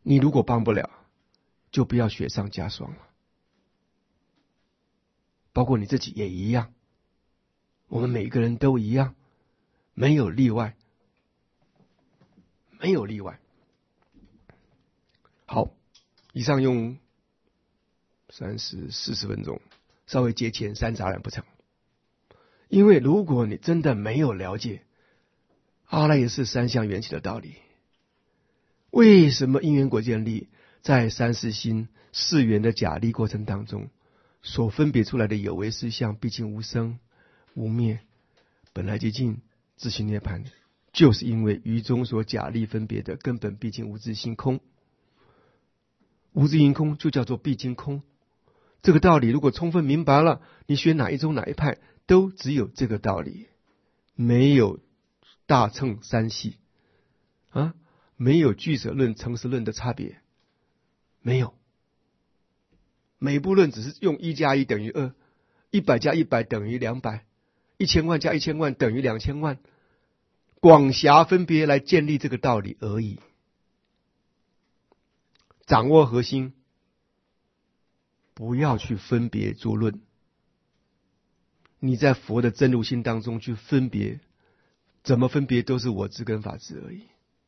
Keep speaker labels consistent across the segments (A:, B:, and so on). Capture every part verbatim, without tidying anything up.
A: 你如果帮不了，就不要雪上加霜了。包括你自己也一样，我们每个人都一样，没有例外，没有例外。好，以上用三十四十分钟，稍微节前三杂染不成。因为如果你真的没有了解阿赖耶识三相缘起的道理，为什么因缘果见力在三世心四缘的假立过程当中所分别出来的有为实相毕竟无生无灭，本来寂静自性涅槃，就是因为于中所假立分别的根本毕竟无自性空。无自性空就叫做毕竟空。这个道理如果充分明白了，你学哪一宗哪一派都只有这个道理，没有大乘三系啊，没有俱舍论成实论的差别，没有。每部论只是用一加一等于二，一百加一百等于两百，一千万加一千万等于两千万，广狭分别来建立这个道理而已。掌握核心，不要去分别诸论。你在佛的真如心当中去分别，怎么分别都是我执跟法执而已。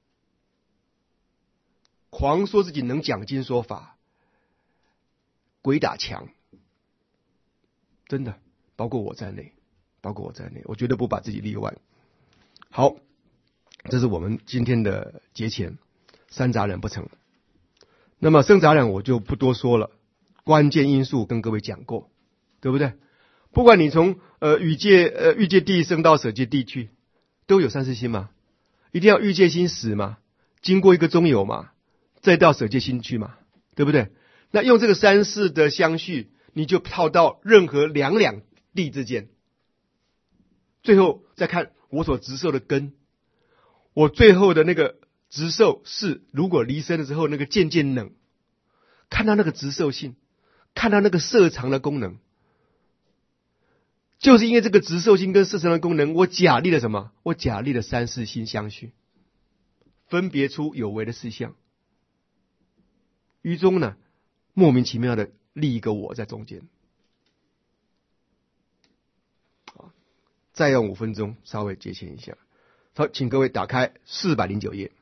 A: 狂说自己能讲经说法，鬼打墙，真的，包括我在内，包括我在内，我绝对不把自己例外。好，这是我们今天的节前三杂染不成。那么生杂染我就不多说了，关键因素跟各位讲过，对不对？不管你从呃欲界呃欲界地升到舍界地去，都有三世心嘛，一定要欲界心死嘛，经过一个中有嘛，再到舍界心去嘛，对不对？那用这个三世的相续，你就套到任何两两地之间，最后再看我所执受的根，我最后的那个执受是如果离身的时候那个渐渐冷，看到那个执受性，看到那个摄藏的功能，就是因为这个执受性跟摄藏的功能，我假立了什么？我假立了三世心相续，分别出有为的事项，于中呢莫名其妙的立一个我在中间。好，再用五分钟稍微节前一下。好，请各位打开四百零九页。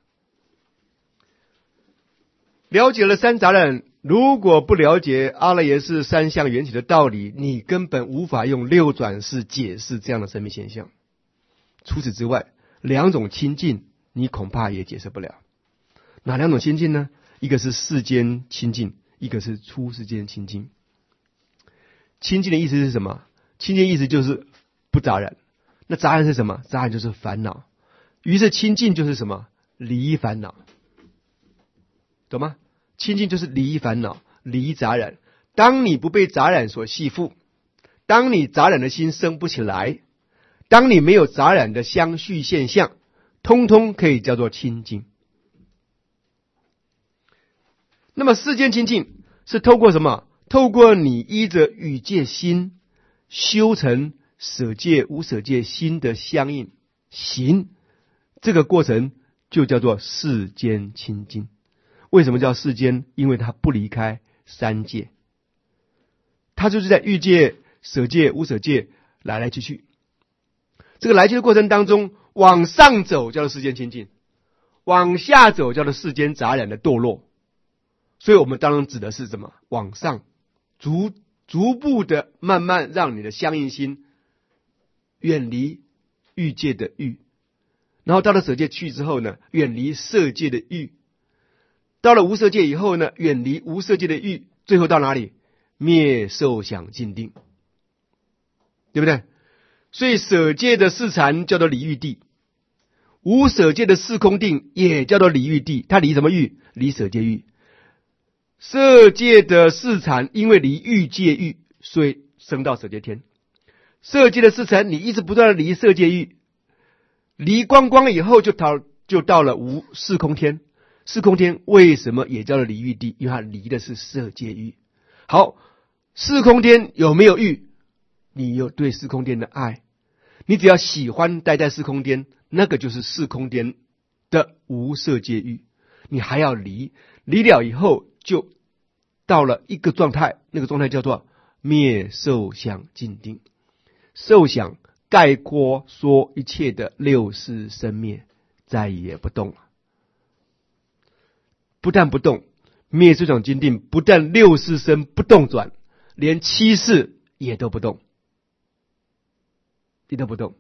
A: 了解了三杂染，如果不了解阿赖耶识三相缘起的道理，你根本无法用六转世解释这样的生命现象。除此之外，两种清净你恐怕也解释不了。哪两种清净呢？一个是世间清净，一个是出世间清净。清净的意思是什么？清净意思就是不杂染。那杂染是什么？杂染就是烦恼。于是清净就是什么？离烦恼。懂吗？清净就是离烦恼，离杂染。当你不被杂染所系缚，当你杂染的心生不起来，当你没有杂染的相续现象，通通可以叫做清净。那么世间清净是透过什么？透过你依着欲界心修成舍界无舍界心的相应行，这个过程就叫做世间清净。为什么叫世间？因为它不离开三界，它就是在欲界、舍界、无舍界来来去去。这个来去的过程当中，往上走叫做世间清净，往下走叫做世间杂染的堕落。所以我们当然指的是什么？往上逐逐步的慢慢让你的相应心远离欲界的欲，然后到了舍界去之后呢，远离色界的欲。到了无色界以后呢，远离无色界的欲，最后到哪里？灭受想尽定，对不对？所以舍界的四禅叫做离欲地，无舍界的四空定也叫做离欲地。它离什么欲？离舍界欲。色界的四禅因为离欲界欲，所以升到舍界天。色界的四禅你一直不断的离色界欲，离光光以后就到就到了无四空天。四空天为什么也叫做离欲地？因为它离的是色界欲。好，四空天有没有欲？你有对四空天的爱，你只要喜欢待在四空天，那个就是四空天的无色界欲。 你还要离，离了以后就到了一个状态，那个状态叫做灭受想尽定。受想概括说一切的六识生灭，再也不动了。不但不动，灭受想尽定，不但六识生不动转，连七识也都不动，也都不动。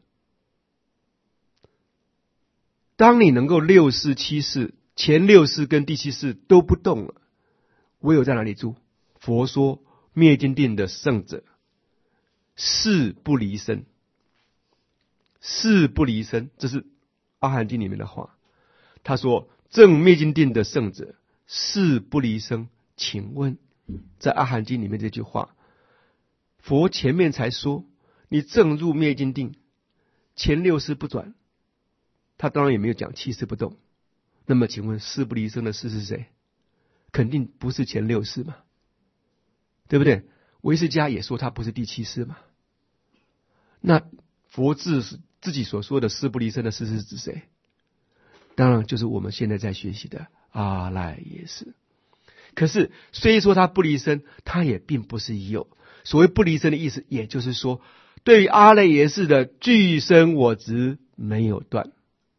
A: 当你能够六识七识，前六识跟第七识都不动了，唯有在哪里住？佛说灭尽定的圣者，誓不离身，誓不离身，这是阿含经里面的话。他说正灭尽定的圣者，誓不离身。请问在阿含经里面这句话，佛前面才说你正入灭尽定，前六识不转，他当然也没有讲七识不动。那么请问誓不离身的誓是谁？肯定不是前六识嘛，对不对？唯识家也说他不是第七识嘛。那佛自自己所说的誓不离身的誓是指谁？当然就是我们现在在学习的阿赖耶识。可是虽说他不离身，他也并不是有。所谓不离身的意思，也就是说对于阿赖耶识的具身我执没有断，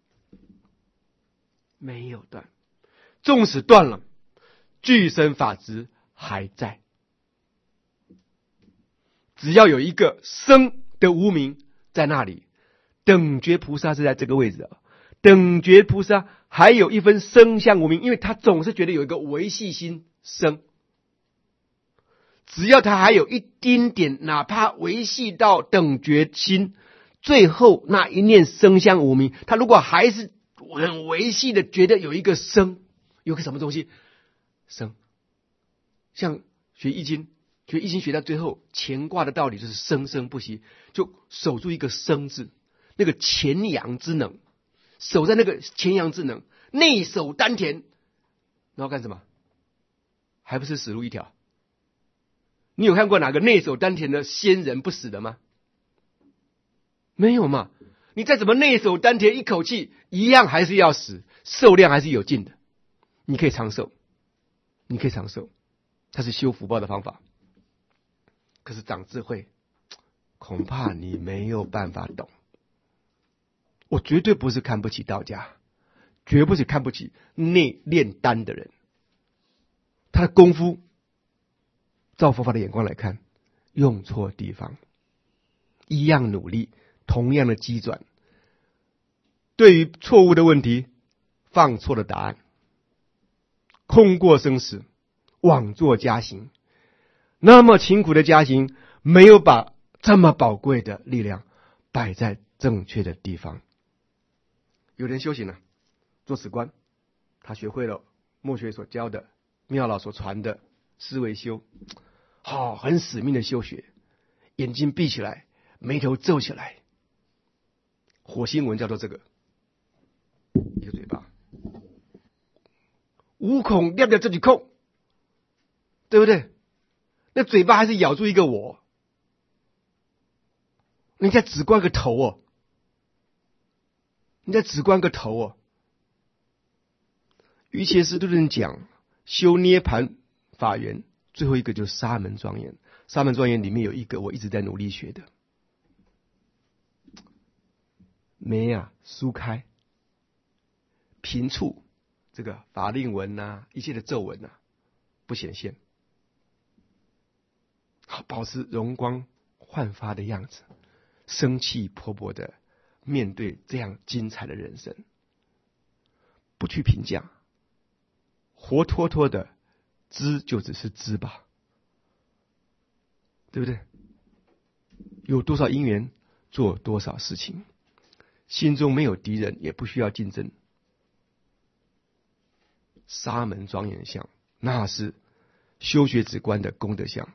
A: 没有断。纵使断了，具身法执还在。只要有一个生的无明在那里，等觉菩萨是在这个位置啊。等觉菩萨还有一分生相无明，因为他总是觉得有一个维系心生，只要他还有一丁点，哪怕维系到等觉心最后那一念生相无明，他如果还是很维系的觉得有一个生，有个什么东西生，像学易经，学易经学到最后乾卦的道理就是生生不息，就守住一个生字，那个乾阳之能，守在那个乾阳之能，内守丹田，然后干什么？还不是死路一条？你有看过哪个内守丹田的仙人不死的吗？没有嘛。你再怎么内守丹田，一口气一样还是要死，寿量还是有尽的。你可以长寿，你可以长寿，它是修福报的方法。可是长智慧，恐怕你没有办法懂。我绝对不是看不起道家，绝不是看不起内炼丹的人。他的功夫，照佛法的眼光来看，用错地方，一样努力，同样的机转，对于错误的问题放错了答案，空过生死，枉作加行。那么勤苦的加行，没有把这么宝贵的力量摆在正确的地方。有人修行了，做史官，他学会了墨学所教的，妙老所传的思维修，好、哦，很死命的修学，眼睛闭起来，眉头皱起来，火星文叫做这个，一个嘴巴，五孔亮的这几孔，对不对？那嘴巴还是咬住一个我，人家只关个头哦，人家只关个头哦。瑜伽师都是讲修涅盘法缘，最后一个就是沙门庄严。沙门庄严里面有一个我一直在努力学的，眉啊疏开，平处这个法令纹啊，一切的皱纹啊不显现，保持容光焕发的样子，生气勃勃的面对这样精彩的人生，不去评价，活脱脱的知就只是知吧，对不对？有多少因缘做多少事情，心中没有敌人，也不需要竞争。沙门庄严相，那是修学止观的功德相。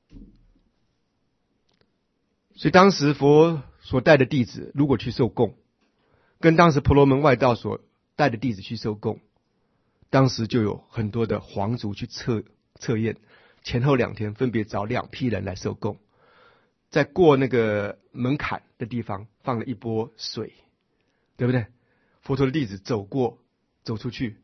A: 所以当时佛所带的弟子如果去受供，跟当时婆罗门外道所带的弟子去受供，当时就有很多的皇族去测测验，前后两天分别找两批人来受供，在过那个门槛的地方放了一波水，对不对？佛陀的弟子走过走出去，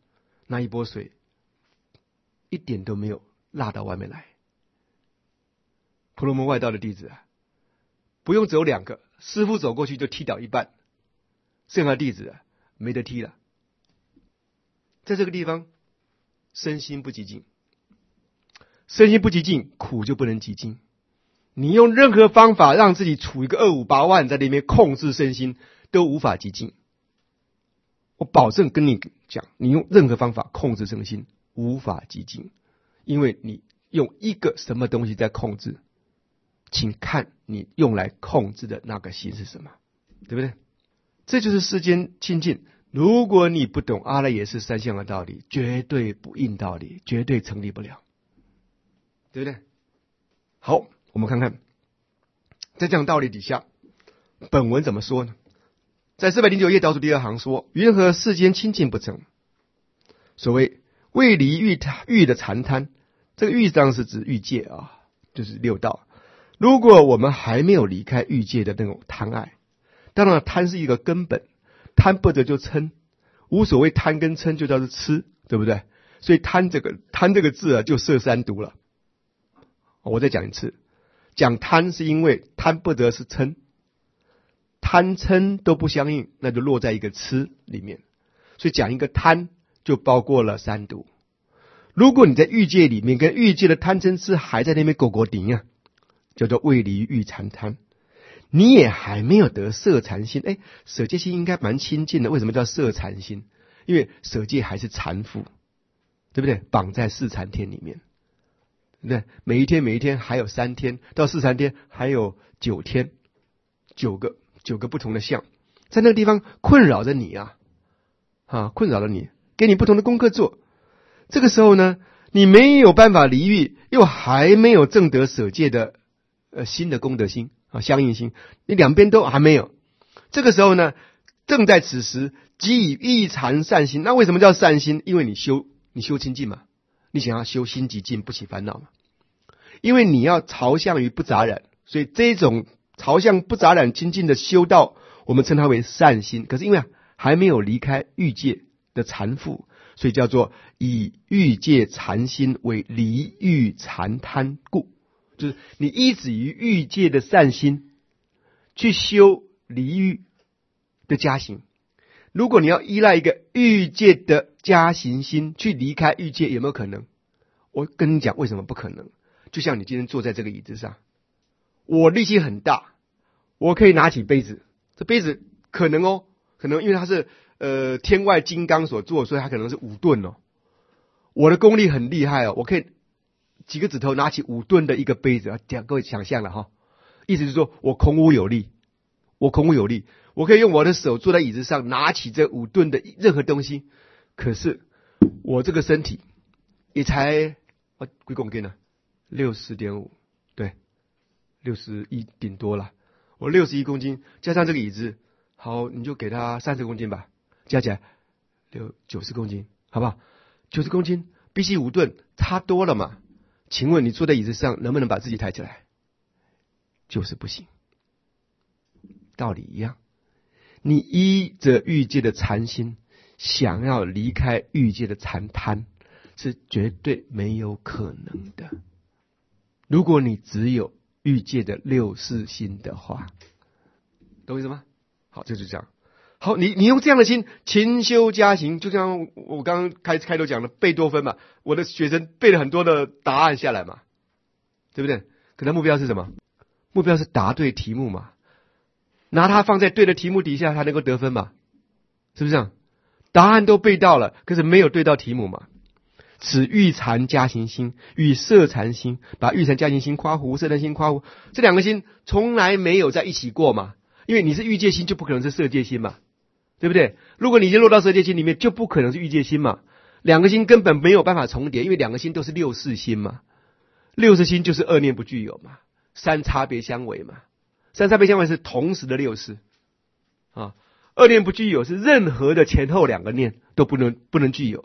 A: 那一波水一点都没有落到外面来。婆罗门外道的弟子啊，不用走两个，师父走过去就踢倒一半，剩下的弟子啊没得踢了。在这个地方，身心不极静，身心不极静，苦就不能极静。你用任何方法让自己处一个二五八万，在那边控制身心，都无法极静。我保证跟你讲，你用任何方法控制身心，无法极静，因为你用一个什么东西在控制，请看你用来控制的那个心是什么，对不对？这就是世间清净。如果你不懂阿赖耶识三相的道理，绝对不应道理，绝对成立不了，对不对？好，我们看看在这样道理底下，本文怎么说呢？在四百零九页倒数第二行说：云何世间清净不成？所谓未离欲欲的禅贪，这个欲当是指欲界啊，就是六道。如果我们还没有离开欲界的那种贪爱，当然贪是一个根本，贪不得就嗔，无所谓贪跟嗔就叫做痴，对不对？所以贪这个贪这个字啊，就摄三毒了。我再讲一次，讲贪是因为贪不得是嗔，贪嗔都不相应，那就落在一个痴里面。所以讲一个贪就包括了三毒。如果你在欲界里面跟欲界的贪嗔痴还在那边勾勾顶啊，叫做未离欲禅贪，你也还没有得摄禅心。哎，舍戒心应该蛮亲近的，为什么叫摄禅心？因为舍戒还是缠缚，对不对？绑在四禅天里面，对不对？每一天每一天还有三天，到四禅天还有九天，九个九个不同的相，在那个地方困扰着你啊，啊，困扰着你，给你不同的功课做。这个时候呢，你没有办法离欲，又还没有证得舍戒的呃新的功德心啊，相应心，你两边都还没有。这个时候呢，正在此时即以欲禅善心。那为什么叫善心？因为你修你修清净嘛，你想要修心极净，不起烦恼嘛。因为你要朝向于不杂染，所以这种朝向不杂染清净的修道，我们称它为善心。可是因为还没有离开欲界的缠缚，所以叫做以欲界禅心为离欲禅贪故，就是你依止于欲界的善心去修离欲的加行。如果你要依赖一个欲界的加行心去离开欲界，有没有可能？我跟你讲为什么不可能。就像你今天坐在这个椅子上，我力气很大，我可以拿起杯子，这杯子可能哦，可能因为它是呃天外金刚所做，所以它可能是五吨哦。我的功力很厉害哦，我可以几个指头拿起五吨的一个杯子，讲各位想象了哈，意思是说我孔武有力，我孔武有力，我可以用我的手坐在椅子上拿起这五吨的任何东西。可是我这个身体也才啊几公斤呢？六十点五，对，六十一顶多了。我六十一公斤，加上这个椅子，好，你就给他三十公斤吧，加起来六九十公斤，好不好？九十公斤比起五吨差多了嘛？请问你坐在椅子上能不能把自己抬起来？就是不行。道理一样，你依着欲界的禅心，想要离开欲界的禅贪，是绝对没有可能的。如果你只有欲界的六识心的话，懂我意思吗？好，这就是这样。好，你你用这样的心勤修加行，就像我刚刚开开头讲的贝多芬嘛，我的学生背了很多的答案下来嘛，对不对？可能目标是什么？目标是答对题目嘛，拿它放在对的题目底下，他能够得分嘛，是不是这样？答案都背到了，可是没有对到题目嘛。此欲禅加行心与摄禅心，把欲禅加行心夸胡，摄禅心夸胡，这两个心从来没有在一起过嘛，因为你是欲界心，就不可能是摄界心嘛，对不对？如果你已经落到摄界心里面，就不可能是欲界心嘛，两个心根本没有办法重叠，因为两个心都是六识心嘛，六识心就是二念不具有嘛，三差别相违嘛，三差别相违是同时的六识啊，二念不具有是任何的前后两个念都不能不能具有。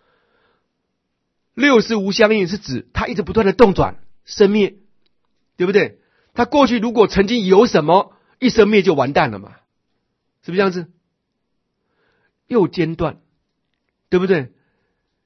A: 六识无相应是指它一直不断的动转生灭，对不对？它过去如果曾经有什么，一生灭就完蛋了嘛，是不是这样子？又间断，对不对？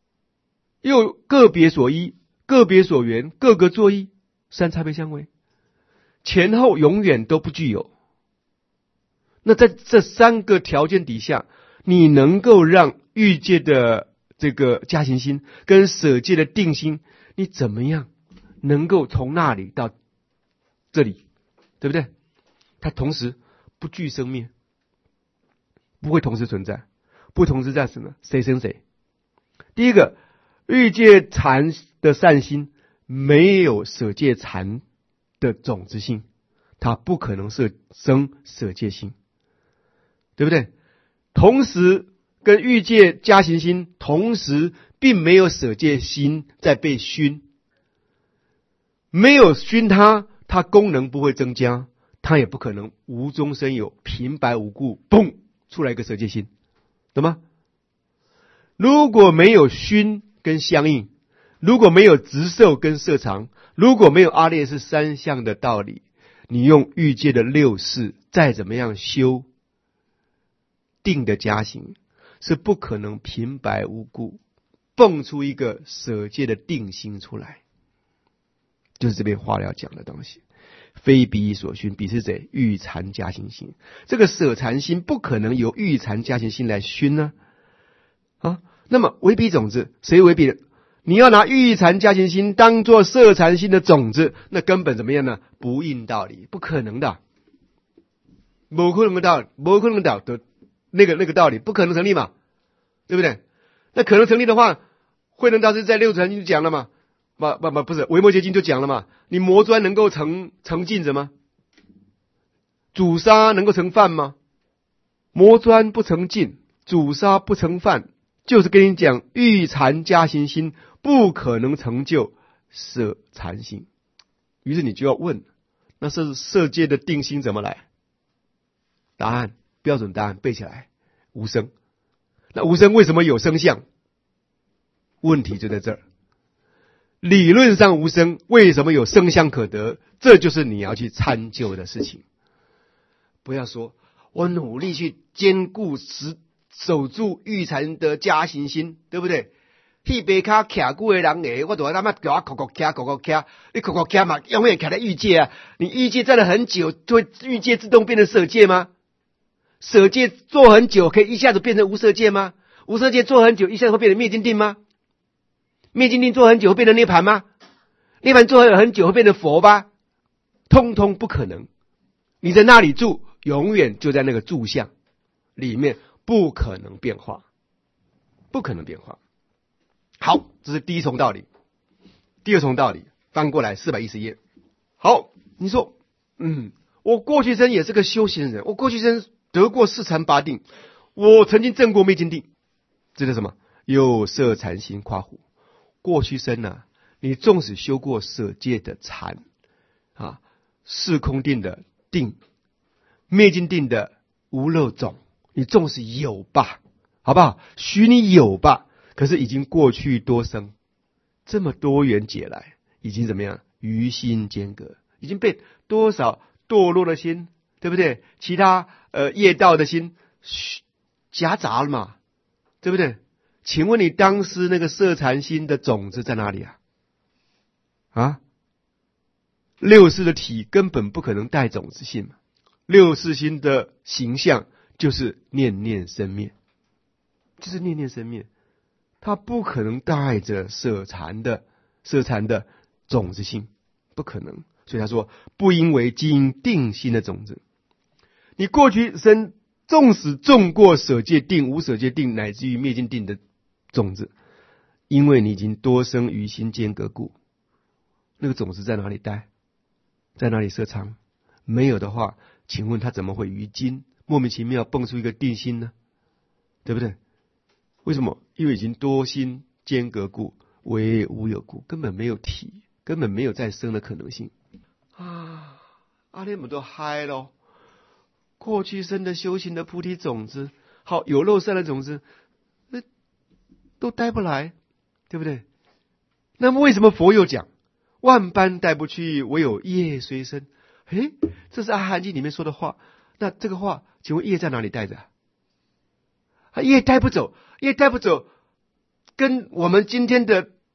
A: 又个别所依，个别所缘，各个作依，三差别相违，前后永远都不具有。那在这三个条件底下，你能够让欲界的这个加行心跟舍界的定心，你怎么样能够从那里到这里，对不对？它同时不具生灭，不会同时存在，不同时在什么？谁生谁？第一个，欲界禅的善心没有舍界禅的种子性，它不可能是生舍界心，对不对？同时跟欲界加行心同时并没有舍界心在被熏，没有熏它，它功能不会增加，它也不可能无中生有，平白无故嘣出来一个舍界心，懂吗？如果没有熏跟相应，如果没有执受跟摄藏，如果没有阿列是三相的道理，你用欲界的六识再怎么样修定的加行，是不可能平白无故蹦出一个舍界的定心出来。就是这边话要讲的东西，非彼所熏，彼是谁？欲禅加行心。这个舍禅心不可能由欲禅加行心来熏呢、啊？啊，那么为彼种子，谁为彼的？你要拿欲禅加行心当做舍禅心的种子，那根本怎么样呢？不应道理，不可能的，不可能的道理，不可能的的那个那个道理，不可能成立嘛，对不对？那可能成立的话，慧能大师在六禅经就讲了嘛。不不不，不是维摩诘经就讲了嘛？你磨砖能够成成镜子吗？煮沙能够成饭吗？磨砖不成镜，煮沙不成饭，就是跟你讲欲禅加行心不可能成就舍禅心。于是你就要问，那是色界的定心怎么来？答案标准答案背起来，无生。那无生为什么有生相？问题就在这儿。理论上无生，为什么有生相可得？这就是你要去参究的事情。不要说我努力去兼顾持守住欲禅的加行心，对不对？迄边卡徛久的人诶，我都他妈叫我哭哭徛哭哭徛，你哭哭徛嘛，永远徛在欲界啊！你欲界站了很久，会欲界自动变成舍界吗？舍界做很久，可以一下子变成无色界吗？无色界做很久，一下子会变成灭尽定吗？灭尽定做很久会变成涅盘吗？涅盘做很久会变成佛吧？通通不可能。你在那里住，永远就在那个住相里面，不可能变化，不可能变化。好，这是第一重道理。第二重道理，翻过来四百一十页。好，你说，嗯，我过去生也是个修行人，我过去生得过四禅八定，我曾经证过灭尽定，这是什么？有色禅心夸胡。过去生啊，你纵使修过舍界的禅啊，四空定的定，灭尽定的无漏种，你纵使有吧，好不好？许你有吧，可是已经过去多生，这么多缘劫来，已经怎么样？于心间隔，已经被多少堕落的心，对不对？其他呃业道的心夹杂了嘛，对不对？请问你当时那个色禅心的种子在哪里啊？啊，六识的体根本不可能带种子性嘛。六识心的形象就是念念生灭，就是念念生灭，它不可能带着色禅的色禅的种子性，不可能。所以他说，不因为基因定心的种子，你过去生纵使种过舍界定、无舍界定，乃至于灭尽定的种子，因为你已经多生于心间隔故，那个种子在哪里待？在哪里摄藏？没有的话，请问他怎么会于今莫名其妙蹦出一个定心呢？对不对？为什么？因为已经多心间隔故，为无有故，根本没有体，根本没有再生的可能性啊！阿弥陀都嗨咯，过去生的修行的菩提种子，好有漏善的种子，那都带不来，对不对？那么为什么佛又讲万般带不去，唯有业随身？诶，这是阿含经里面说的话。那这个话，请问业在哪里带着？啊，业带不走，业带不走，跟我们今天的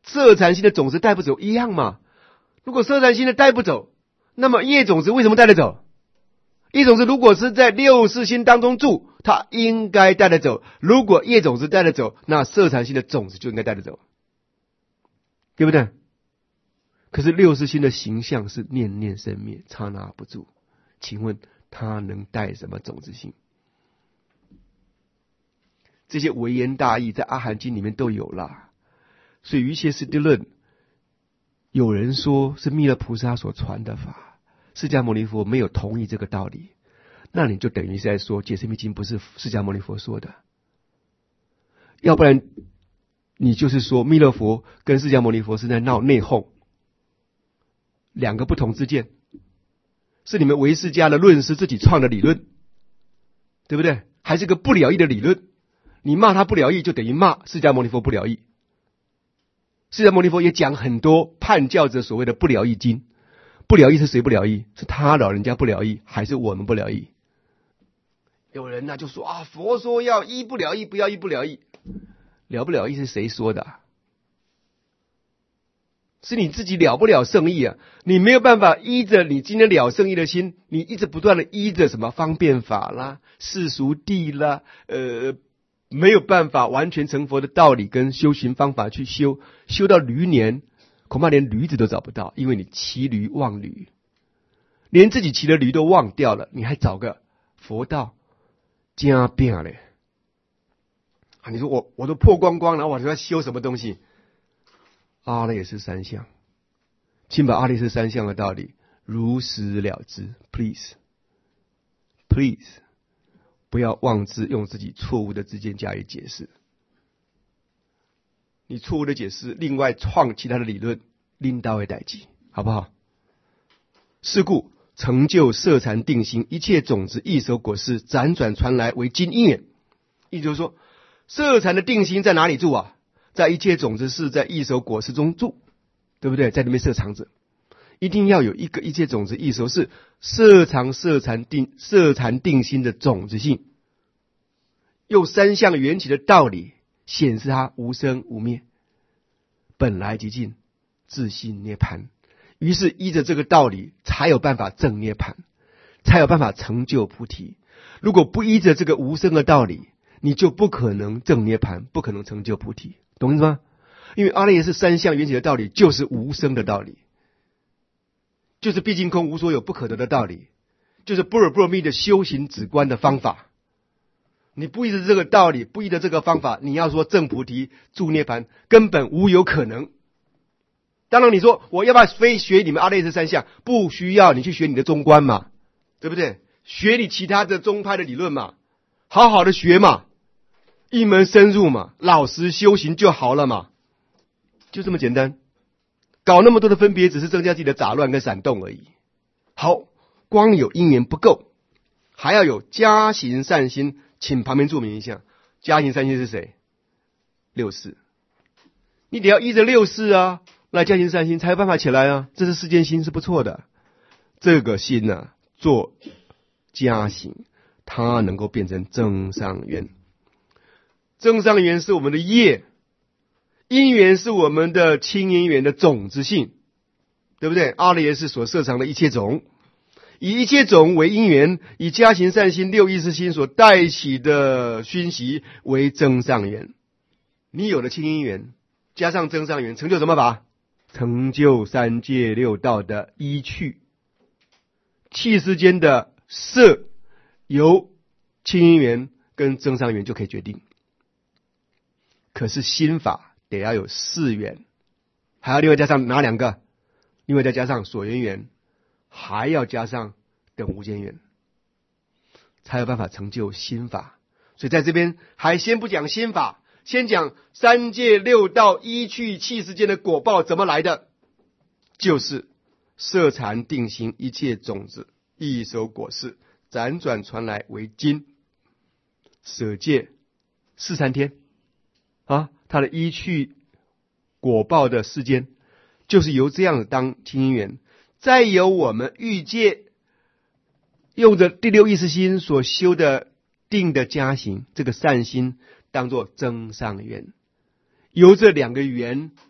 A: 色禅心的种子带不走一样嘛。如果色禅心的带不走，那么业种子为什么带得走？业种子如果是在六识心当中住，它应该带得走。如果业种子带得走，那色禅心的种子就应该带得走，对不对？可是六识心的形象是念念生灭，刹那不住，请问它能带什么种子性？这些微言大义在阿含经里面都有啦。所以瑜伽师地论有人说是弥勒菩萨所传的法，释迦牟尼佛没有同意这个道理，那你就等于是在说解释密经不是释迦牟尼佛说的，要不然你就是说弥勒佛跟释迦牟尼佛是在闹内讧，两个不同之见，是你们唯识家的论师自己创的理论，对不对？还是个不了义的理论，你骂他不了义就等于骂释迦牟尼佛不了义。释迦牟尼佛也讲很多叛教者所谓的不了义经，不了义是谁不了义？是他老人家不了义，还是我们不了义？有人呢、啊、就说啊，佛说要一不了义，不要一不了义，了不了义是谁说的、啊？是你自己了不了圣意啊！你没有办法依着你今天了圣意的心，你一直不断的依着什么方便法啦、世俗谛啦，呃。没有办法完全成佛的道理跟修行方法去修，修到驴年，恐怕连驴子都找不到，因为你骑驴忘驴，连自己骑的驴都忘掉了，你还找个佛道，加变嘞！啊，你说我我都破光光了，我要修什么东西？阿赖耶识三相，请把阿赖耶识三相的道理如实了知 ，please，please。Please. 不要妄自用自己错误的知见加以解释，你错误的解释，另外创其他的理论，拎刀为代际，好不好？是故成就色禅定心，一切种子异熟果实，辗转传来为今因缘。意思就是说，色禅的定心在哪里住啊？在一切种子是在异熟果实中住，对不对？在里面色藏着，一定要有一个一切种子异熟是色藏色禅定色禅定心的种子性，用三相缘起的道理显示它无生无灭，本来即尽，自性涅槃。于是依着这个道理，才有办法证涅槃，才有办法成就菩提。如果不依着这个无生的道理，你就不可能证涅槃，不可能成就菩提，懂意思吗？因为阿赖耶识三相缘起的道理就是无生的道理，就是毕竟空无所有不可得的道理，就是般若波罗蜜的修行止观的方法。你不依着这个道理，不依着这个方法，你要说证菩提住涅槃，根本无有可能。当然你说我要不要非学你们阿赖耶识三相？不需要，你去学你的中观嘛，对不对？学你其他的宗派的理论嘛，好好的学嘛，一门深入嘛，老实修行就好了嘛，就这么简单。搞那么多的分别，只是增加自己的杂乱跟闪动而已。好，光有因缘不够，还要有加行善心。请旁边注明一下，加行善心是谁？六识。你得要依着六识啊，来加行善心才有办法起来啊。这是世间心是不错的，这个心呢、啊、做加行，它能够变成增上缘。增上缘是我们的业，因缘是我们的清因缘的种子性，对不对？阿赖耶识所摄藏的一切种，以一切种为因缘，以加行善心六意识心所带起的熏习为增上缘。你有了清因缘，加上增上缘，成就什么法？成就三界六道的依趣。气世间的色由清因缘跟增上缘就可以决定。可是心法得要有四缘，还要另外加上哪两个？另外再加上所缘缘，还要加上等无间缘，才有办法成就心法。所以在这边还先不讲心法，先讲三界六道依趣气世间的果报怎么来的，就是色禅定心一切种子异熟果实，辗转传来为今舍戒四禅天啊，它的依趣果报的世间，就是由这样当清因缘，再由我们欲界用着第六意识心所修的定的加行，这个善心当作增上缘，由这两个缘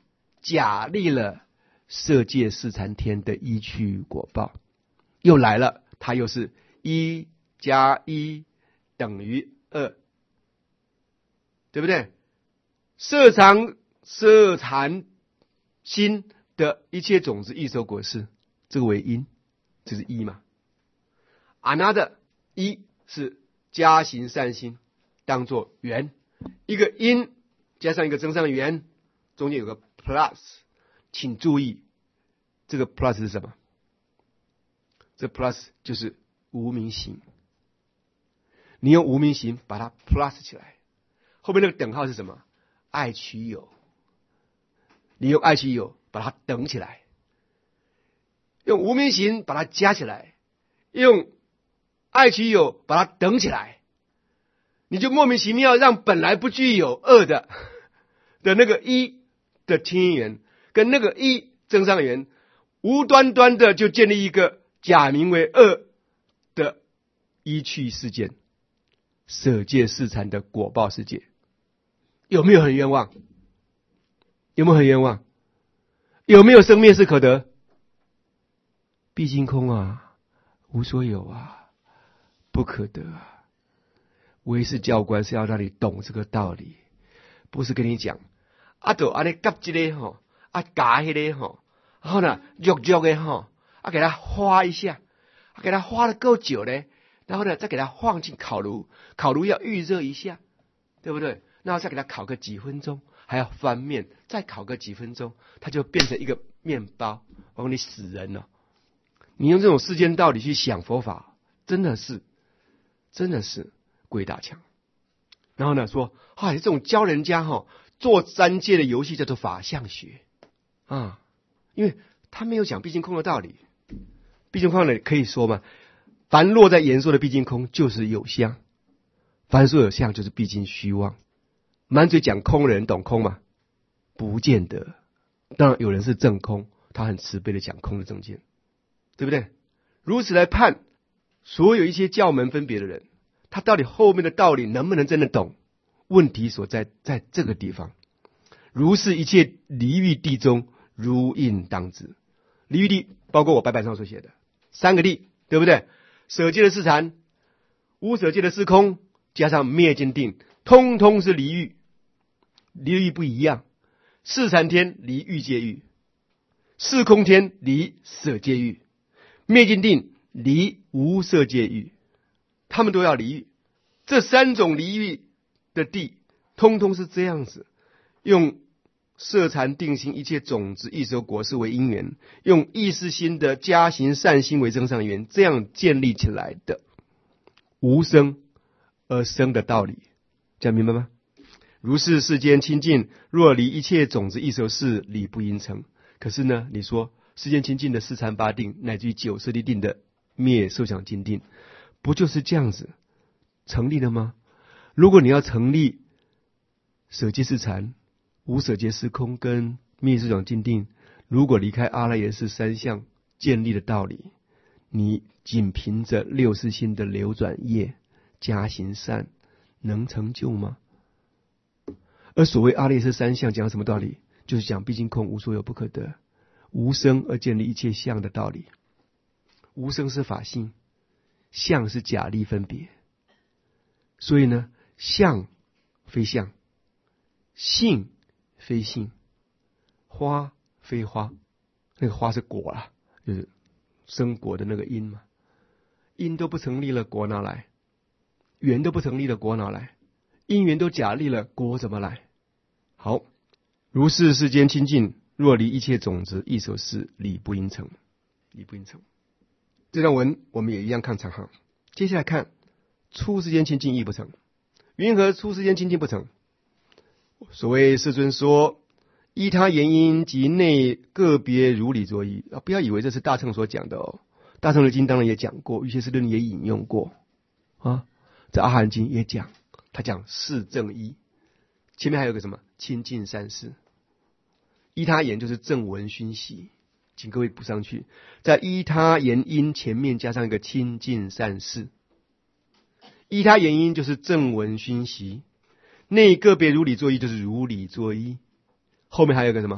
A: 假立了色界四禅天的一趣果报，又来了，它又是一加一等于二，对不对？色常色禅心的一切种子异熟果实，这个为因，这是一嘛。another 一是加行善心，当作缘，一个因加上一个增上缘，中间有个 plus， 请注意这个 plus 是什么？这 plus 就是无明行，你用无明行把它 plus 起来，后面那个等号是什么？爱取有，你用爱取有把它等起来，用无明行把它加起来，用爱取有把它等起来，你就莫名其妙让本来不具有二的的那个一的亲缘跟那个一增上缘，无端端的就建立一个假名为二的一趣事件，舍界四禅的果报世界，有没有很冤枉？有没有很冤枉？有没有生灭是可得？毕竟空啊，无所有啊，不可得啊。唯识教官是要让你懂这个道理，不是跟你讲啊，就安尼夹这个吼，啊夹迄个吼，然后呢，肉肉的吼，啊给它花一下，啊给它花的够久嘞，然后呢再给它放进烤炉，烤炉要预热一下，对不对？然后再给它烤个几分钟，还要翻面，再烤个几分钟，它就变成一个面包。我说你死人了！你用这种世间道理去想佛法，真的是，真的是鬼打墙。然后呢说，哎，这种教人家哈、哦、做三界的游戏叫做法相学啊，因为他没有讲毕竟空的道理。毕竟空的可以说嘛，凡落在言说的毕竟空就是有相，凡说有相就是毕竟虚妄。满嘴讲空的人懂空吗？不见得。当然有人是正空，他很慈悲的讲空的正见，对不对？如此来判所有一些教门分别的人，他到底后面的道理能不能真的懂？问题所在在这个地方。如是一切离欲地中，如应当知。离欲地包括我白板上所写的三个地，对不对？舍界的四禅，无舍界的四空，加上灭尽定，通通是离欲。离欲不一样，四禅天离欲界欲，四空天离舍界欲，灭尽定离无色界欲，他们都要离欲。这三种离欲的地，通通是这样子，用色禅定心一切种子异熟果实为因缘，用意识心的加行善心为增上缘，这样建立起来的无生而生的道理，这样明白吗？如是世间清净，若离一切种子异熟事，理不应成。可是呢，你说世间清净的四禅八定，乃至于九舍利定的灭受想尽定，不就是这样子成立的吗？如果你要成立舍界四禅、无舍界四空跟灭受想尽定，如果离开阿赖耶识三相建立的道理，你仅凭着六识心的流转业加行善，能成就吗？而所谓阿赖耶识三相讲什么道理？就是讲毕竟空，无所有，不可得，无生而建立一切相的道理。无生是法性，相是假立分别。所以呢，相非相，性非性，花非花。那个花是果啊，就是生果的那个因嘛。因都不成立了，果哪来？缘都不成立了，果哪来？因缘都假立了，果怎么来？好，如是世间清净，若离一切种子异熟事，理不应成，理不应成。这段文我们也一样看长行。接下来看出世间清净亦不成。云何出世间清净不成？所谓世尊说，依他言因及内个别如理作意啊，不要以为这是大乘所讲的哦。大乘的经当然也讲过，瑜伽师论也引用过啊，在阿含经也讲，他讲四正一，前面还有个什么清净三世。依他言就是正文熏习，请各位补上去，在依他言因前面加上一个清净善事。依他言因就是正文熏习，内个别如理作意就是如理作意，后面还有一个什么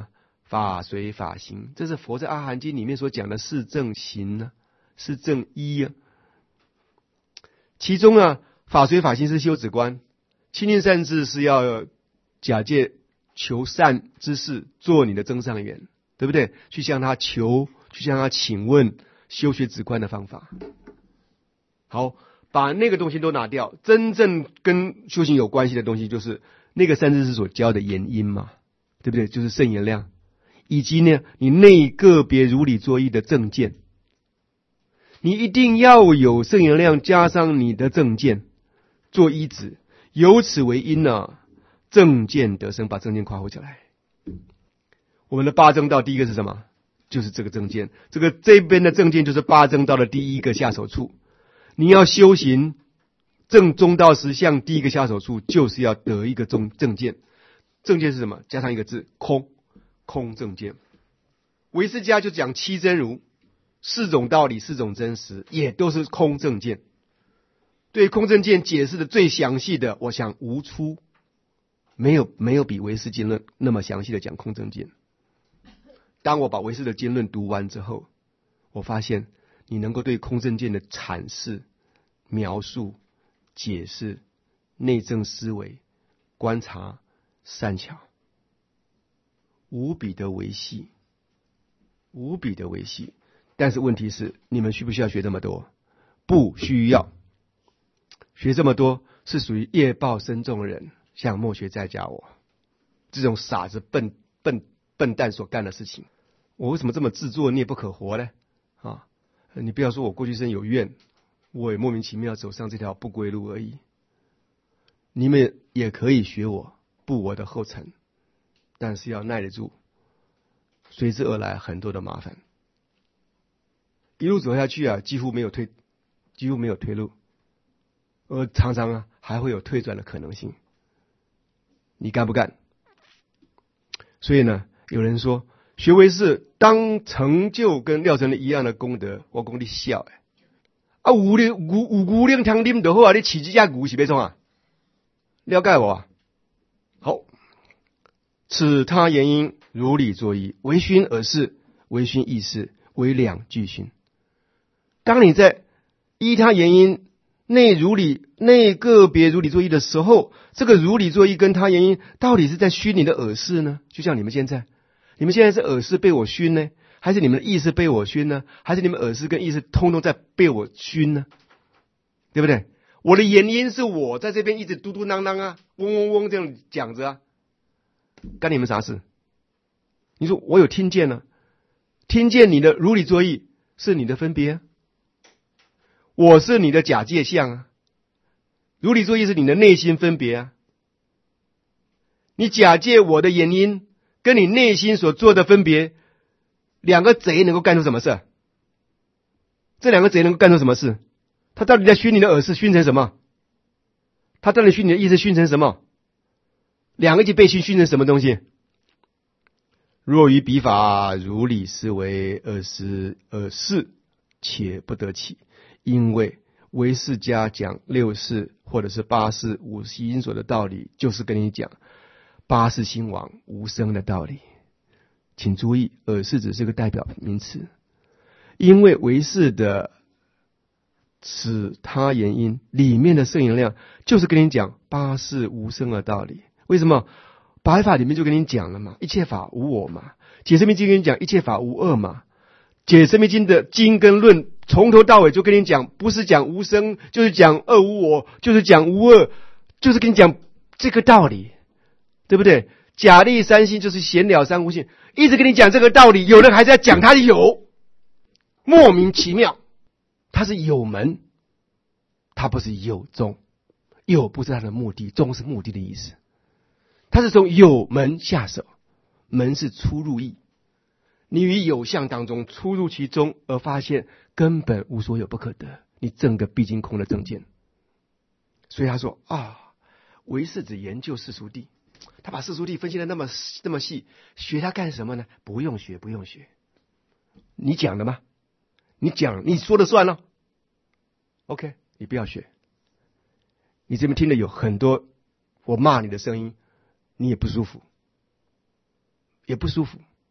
A: 法随法行，这是佛在阿含经里面所讲的四正行呢、啊，四正一啊。其中啊，法随法行是修止观，亲近善知是要假借求善之事做你的增上缘，对不对？去向他求，去向他请问修学止观的方法。好，把那个东西都拿掉，真正跟修行有关系的东西，就是那个善知识所教的言因嘛，对不对？就是圣言量，以及呢，你内个别如理作意的正见。你一定要有圣言量加上你的正见做依止，由此为因呢、啊，正见得生，把正见夸活起来。我们的八正道第一个是什么？就是这个正见，这个这边的正见就是八正道的第一个下手处。你要修行正中道实相，第一个下手处就是要得一个正正见。正见是什么？加上一个字，空，空正见。唯识家就讲七真如。四种道理，四种真实，也都是空正见。对空正见解释的最详细的，我想无出，没有没有比唯识经论那么详细的讲空正见。当我把唯识的经论读完之后，我发现你能够对空正见的阐释、描述、解释、内证思维、观察、善巧，无比的维系，无比的维系。但是问题是，你们需不需要学这么多？不需要。学这么多是属于业报深重的人，像莫学在家我这种傻子、笨笨笨蛋所干的事情。我为什么这么自作孽不可活呢？啊，你不要说我过去生有怨，我也莫名其妙走上这条不归路而已。你们也可以学我，步我的后尘，但是要耐得住，随之而来很多的麻烦。一路走下去啊，几乎没有退，几乎没有退路，而常常啊还会有退转的可能性。你干不干？所以呢，有人说学唯识当成就跟廖成的一样的功德，我讲你笑哎！啊，有咧有有牛奶通啉就好啊，你饲这只牛是要创啊？了解我啊？好，此他言因如理作意，为熏耳识，为熏意识，为两俱熏。当你在依他言因内如理内个别如理作意的时候，这个如理作意跟他言因到底是在熏你的耳识呢？就像你们现在，你们现在是耳识被我熏呢，还是你们的意识被我熏呢？还是你们耳识跟意识通通在被我熏呢？对不对？我的言因是我在这边一直嘟嘟囔囔啊，嗡嗡嗡这样讲着啊，干你们啥事？你说我有听见呢、啊，听见你的如理作意是你的分别、啊。我是你的假借相啊，如理作意是你的内心分别啊。你假借我的言因，跟你内心所做的分别，两个贼能够干出什么事？这两个贼能够干出什么事？他到底在熏你的耳识，熏成什么？他到底熏你的意识，熏成什么？两个一起被熏，熏成什么东西？若于彼法如理思维，耳识耳识且不得起。因为唯识家讲六识或者是八识五习因所的道理，就是跟你讲八识心王无生的道理。请注意，耳识只是个代表名词，因为唯识的此他言因里面的圣言量，就是跟你讲八识无生的道理。为什么？白法里面就跟你讲了嘛，一切法无我嘛，解释密经跟你讲一切法无二嘛。解释密经的经跟论从头到尾就跟你讲，不是讲无生，就是讲二无我，就是讲无二，就是跟你讲这个道理，对不对？假立三心就是闲了三无性，一直跟你讲这个道理，有人还在讲他有，莫名其妙。他是有门，他不是有宗，有不是他的目的，宗是目的的意思。他是从有门下手，门是出入意。你于有相当中出入其中，而发现根本无所有不可得，你证个毕竟空的正见。所以他说啊，唯识只研究世俗谛，他把世俗谛分析的那么那么细，学他干什么呢？不用学，不用学。你讲的吗？你讲，你说了算了。OK， 你不要学。你这边听的有很多我骂你的声音，你也不舒服，也不舒服。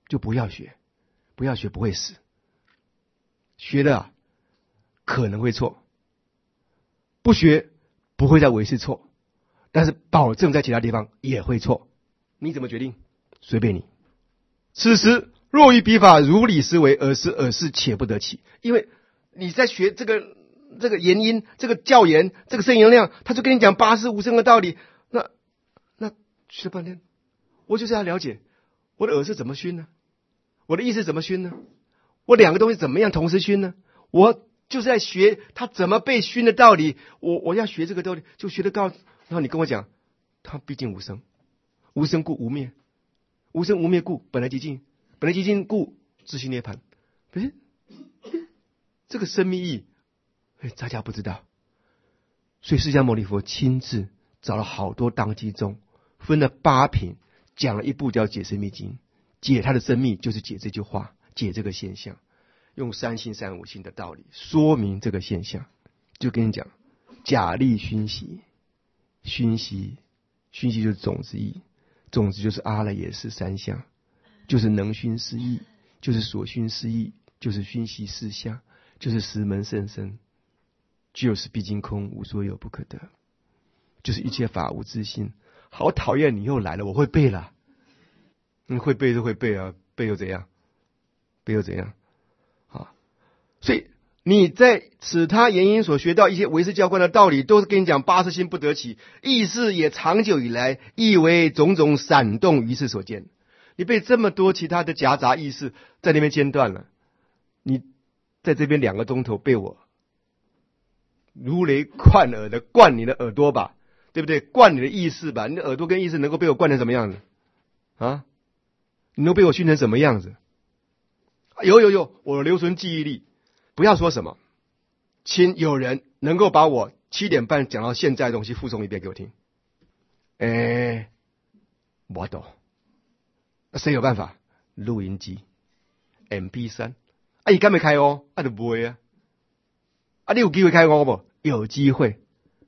A: 就不要学，不要学不会死。学的啊可能会错，不学不会再为是错，但是保证在其他地方也会错。你怎么决定？随便你。此时若于笔法如理思维，而是而是且不得起。因为你在学这个这个言音，这个教言，这个声音能量，他就跟你讲八识无声的道理，那那学了半天，我就是要了解我的耳是怎么熏呢？我的意识怎么熏呢？我两个东西怎么样同时熏呢？我就是在学他怎么被熏的道理，我我要学这个道理，就学得高。然后你跟我讲，他毕竟无声，无声故无灭，无声无灭故本来寂静，本来寂静故自性涅槃。诶，这个深密意，诶，大家不知道。所以释迦牟尼佛亲自找了好多当机宗，分了八品，讲了一部叫《解深密经》，解他的深密就是解这句话，解这个现象，用三性三无性的道理说明这个现象。就跟你讲，假立熏习，熏习，熏习就是种子意，种子就是阿赖耶识三相，就是能熏思意，就是所熏思意，就是熏习四相，就是十门甚深，就是毕竟空，无所有不可得，就是一切法无自性。好讨厌，你又来了，我会背了。你会背就会背啊，背又怎样？背又怎样？啊，所以你在此他言音所学到一些唯识教观的道理，都是跟你讲八识心不得起，意识也长久以来亦为种种闪动于是所见。你被这么多其他的夹杂意识在那边间断了，你在这边两个钟头被我如雷贯耳的灌你的耳朵吧，对不对？灌你的意识吧，你的耳朵跟意识能够被我灌成什么样子啊？你能被我熏成什么样子？有有有，我留存记忆力。不要说什么，请有人能够把我七点半讲到现在的东西复诵一遍给我听。哎，我懂。谁有办法？录音机 M P 三 啊，你敢没开哦？啊，就不会啊。啊，你有机会开哦不？有机会。